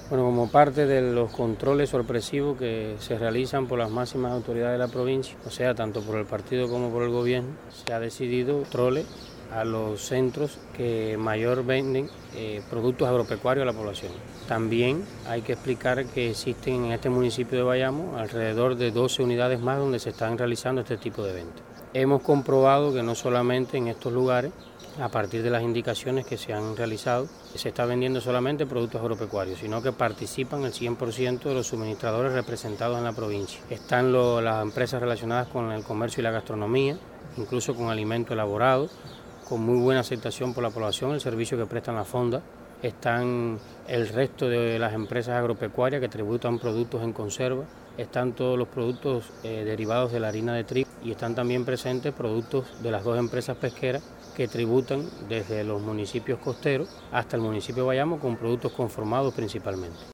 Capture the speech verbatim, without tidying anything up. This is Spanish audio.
Bueno, como parte de los controles sorpresivos que se realizan por las máximas autoridades de la provincia, o sea, tanto por el partido como por el gobierno, se ha decidido controles a los centros que mayor venden eh, productos agropecuarios a la población. También hay que explicar que existen en este municipio de Bayamo alrededor de doce unidades más donde se están realizando este tipo de eventos. Hemos comprobado que no solamente en estos lugares, a partir de las indicaciones que se han realizado, se está vendiendo solamente productos agropecuarios, sino que participan el cien por ciento de los suministradores representados en la provincia. Están lo, las empresas relacionadas con el comercio y la gastronomía, incluso con alimentos elaborados, con muy buena aceptación por la población, el servicio que prestan las fondas. Están el resto de las empresas agropecuarias que tributan productos en conserva, están todos los productos eh, derivados de la harina de trigo y están también presentes productos de las dos empresas pesqueras que tributan desde los municipios costeros hasta el municipio de Bayamo con productos conformados principalmente.